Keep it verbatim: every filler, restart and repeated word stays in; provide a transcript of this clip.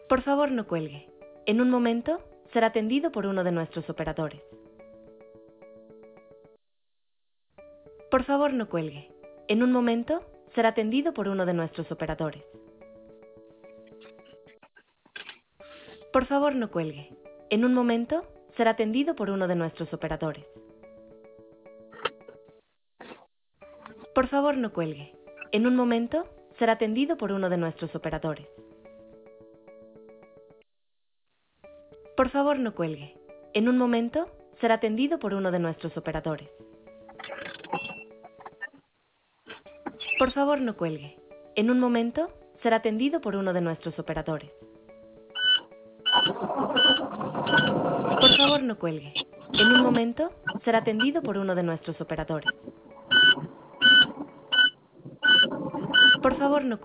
Por favor, no cuelgue. En un momento, será atendido por uno de nuestros operadores. Por favor, no cuelgue. En un momento, será atendido por uno de nuestros operadores. Por favor, no cuelgue. En un momento, será atendido por uno de nuestros operadores. Por favor, no cuelgue. En un momento, será atendido por uno de nuestros operadores. Por favor, no cuelgue. En un momento, será atendido por uno de nuestros operadores. Por favor, no cuelgue. En un momento, será atendido por uno de nuestros operadores. Por favor, no cuelgue. En un momento, será atendido por uno de nuestros operadores. Por favor, no cuelgue.